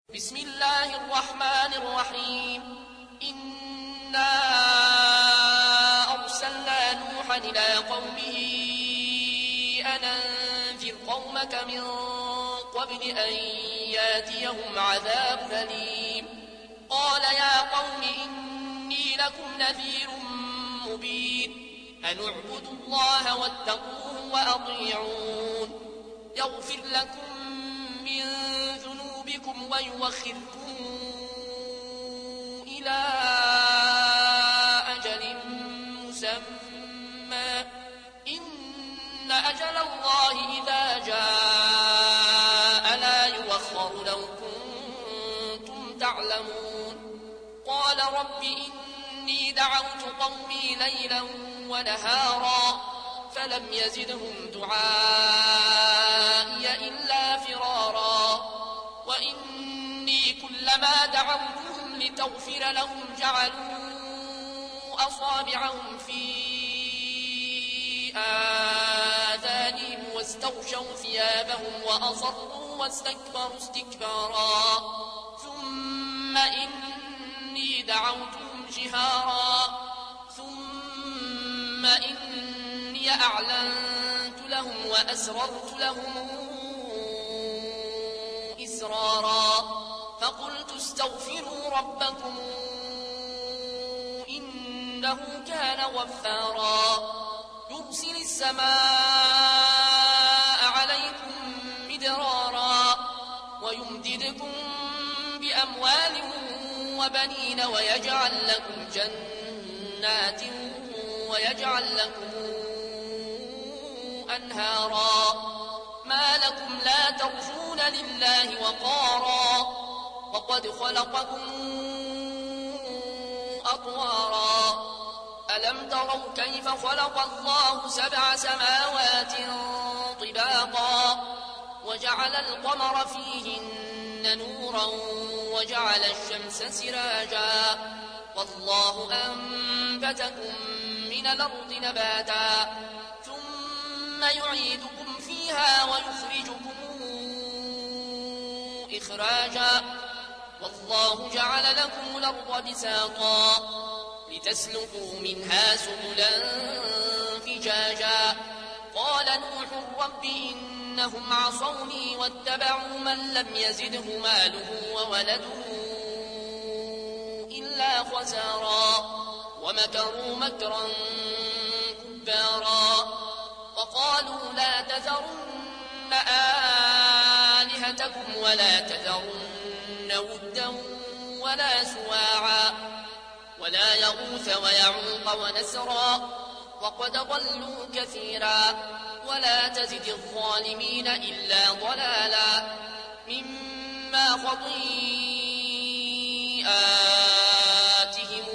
بسم الله الرحمن الرحيم. إنا أرسلنا نوحا إلى قومه أن أنذر قومك من قبل أن ياتيهم عذاب أليم. قال يا قوم إني لكم نذير مبين أن اعبدوا الله واتقوه وأطيعون يغفر لكم من ذنوبكم ويوخركم إلى أجل مسمى إن أجل الله إذا جاء لا يوخر لو كنتم تعلمون. قال رب إني دعوت قومي ليلا ونهارا فلم يزدهم دعائي إلا فرارا وإني كلما دعوتهم لتغفر لهم جعلوا أصابعهم في آذانهم واستغشوا ثيابهم وأصروا واستكبروا استكبارا ثم إني دعوتهم جهارا ثم إني أعلنت لهم وأسررت لهم إسرارا فقلت استغفروا ربكم إنه كان غفارا يرسل السماء عليكم مدرارا ويمددكم بأموال وبنين ويجعل لكم جنات ويجعل لكم أنهارا ما لكم لا ترجون لله وقارا وقد خلقكم أطوارا ألم تروا كيف خلق الله 7 سماوات طباقا وجعل القمر فيهن نورا وجعل الشمس سراجا والله أنبتكم من الأرض نباتا ثم يعيدكم فيها ويخرجكم إخراجا والله جعل لكم الأرض بساطا لتسلكوا منها سبلا فجاجا قال نوح رب إنهم عصوني واتبعوا من لم يزده ماله وولده إلا خسارا ومكروا مكرا كبارا وقالوا لا تذرن آلهتكم ولا تذرن ودا ولا سواعا ولا يغوث ويعوق ونسرا وقد ضلوا كثيرا ولا تزد الظالمين إلا ضلالا مما خطيئاتهم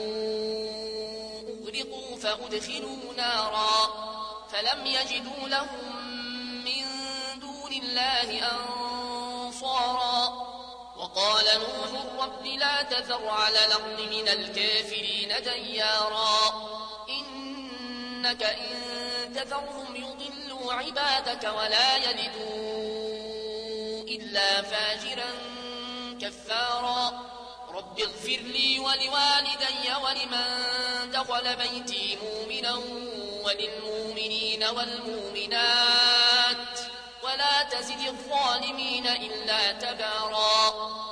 أغرقوا فأدخلوا نارا فلم يجدوا لهم من دون الله أنصارا وقال نوح رب لا تذر على الأرض من الكافرين ديارا إنك إن تذرهم يضلوا عبادك ولا يلدوا إلا فاجرا كفارا رب اغفر لي ولوالدي ولمن دخل بيتي مؤمنا وللمؤمنين والمؤمنات ولا تزد الظالمين إلا تبارا